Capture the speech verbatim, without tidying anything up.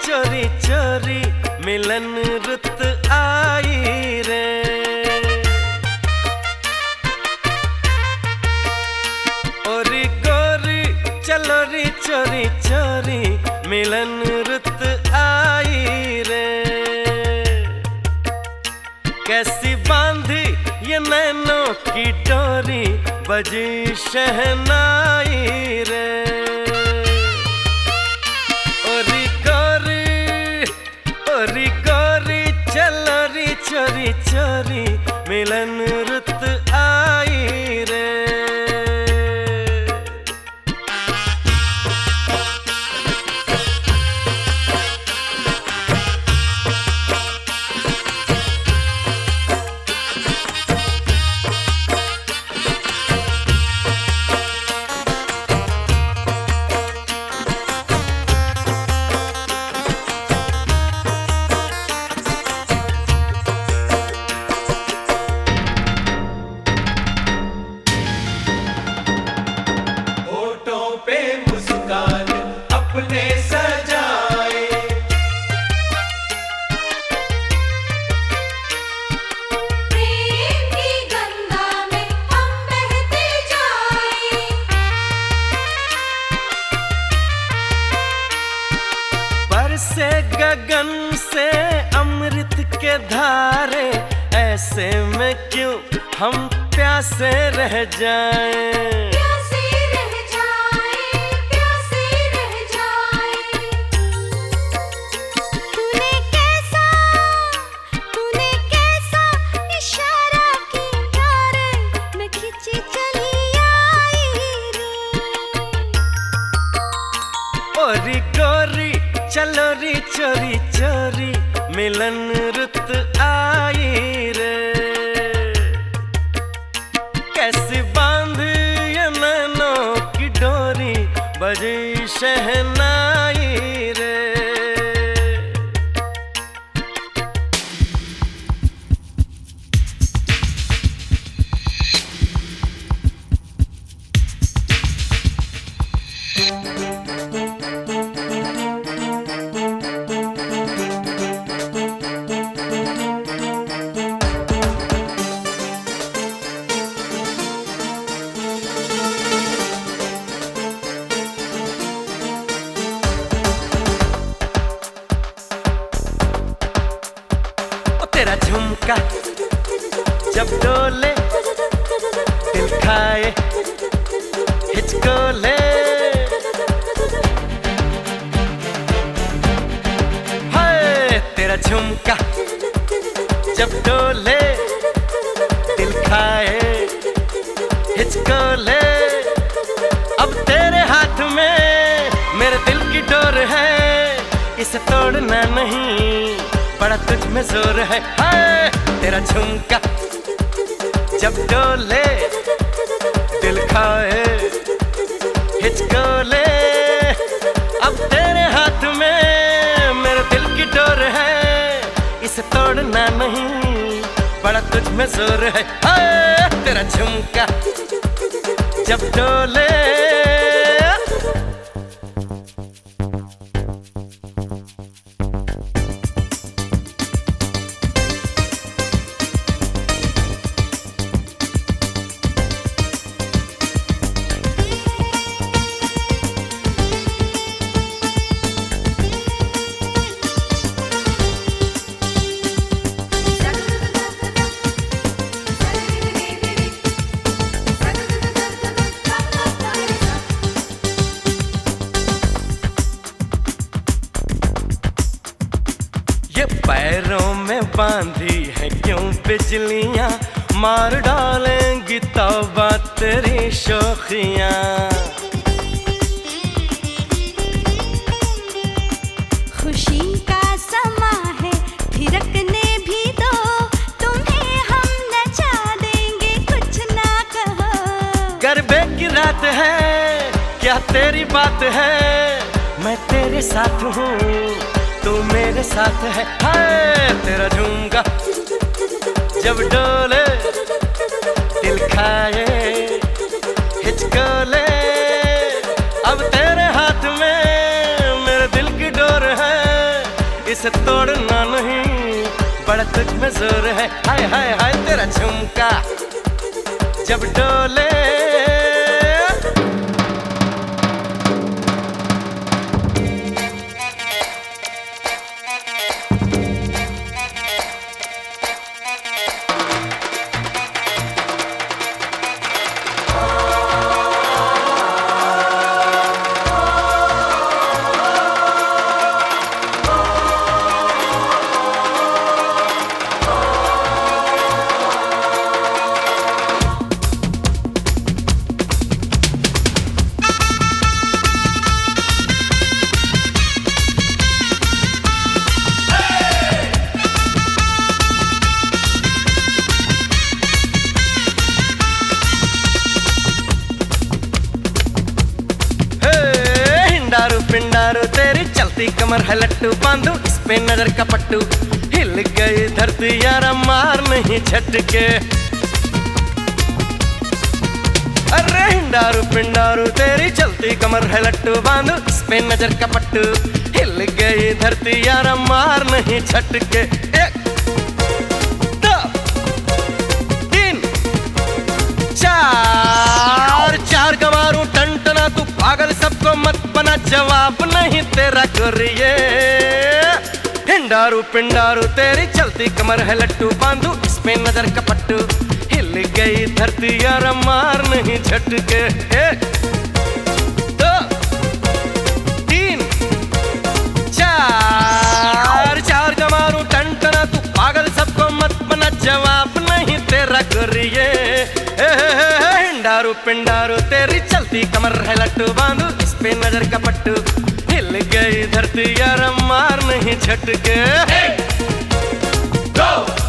चोरी चोरी मिलन रुत आई रे। ओरी गोरी चलो री चोरी चोरी मिलन रुत आई रे। कैसी बांधी ये नैनों की डोरी बजी शहनाई रे। ओरी गोरी ओरी गोरी चलो री चोरी चोरी मिलन रुत आई रे। अपने सजाए प्रेम की गंगा में हम बहते जाए। बरसे गगन से अमृत के धारे, ऐसे में क्यों हम प्यासे रह जाएं। ओरी गोरी चलो री चोरी चोरी मिलन रुत आई रे। कैसी बांध ये नैनों की डोरी बजी शहनाई रे। तेरा झुमका जब डोले दिल खाए हिचकोले। हाय तेरा झुमका जब डोले दिल खाए हिचकोले। अब तेरे हाथ में मेरे दिल की डोर है, इसे तोड़ना नहीं बड़ा तुझ में जोर है। हाय तेरा झुमका जब डोले दिल खाए हिचकोले। अब तेरे हाथ में मेरे दिल की डोर है, इसे तोड़ना नहीं बड़ा तुझ में जोर है। हाय तेरा झुमका जब डोले। ये पैरों में बांधी है क्यों बिजलियां, मार डालेंगी तौबा तेरी शोखियां। खुशी का समा है थिरकने भी दो, तुम्हें हम नचा देंगे कुछ ना कहो। गरबे की रात है क्या तेरी बात है, मैं तेरे साथ हूँ तू मेरे साथ है। हाय तेरा झुमका जब डोले दिल खाए हिचकोले। अब तेरे हाथ में मेरे दिल की डोर है, तोड़ना नहीं, बड़ा तुझ में जोर है। हाय हाय हाय तेरा झुमका जब डोले, हिंडारू पिंडारू तेरी चलती कमर है लट्टू, बांधू इस पे नजर का पट्टू, हिल गई धरती यारा मार नहीं झटके। अरे हिंडारू पिंडारू तेरी चलती कमर है लट्टू, बांधू इस पे नजर का पट्टू, हिल गई धरती यारा मार नहीं झटके। एक दो तीन चार, चार गवारू टंटना तू पागल सबको मत बना, जवाब नहीं तेरा गोरिये। हिंडारू पिंडारू तेरी चलती कमर है लट्टू, बांधू इस पे नजर का पट्टू, हिल गई धरती यार मार नहीं झटके। एक दो तीन चार, चार गवारू टंटना तू पागल सबको मत बना, जवाब नहीं तेरा गोरिये। हिंडारू पिंडारू तेरी चलती कमर है लट्टू, बांधू इस पे नजर का पट्टू, हिल गई धरती यार मार नहीं झटके। एक दो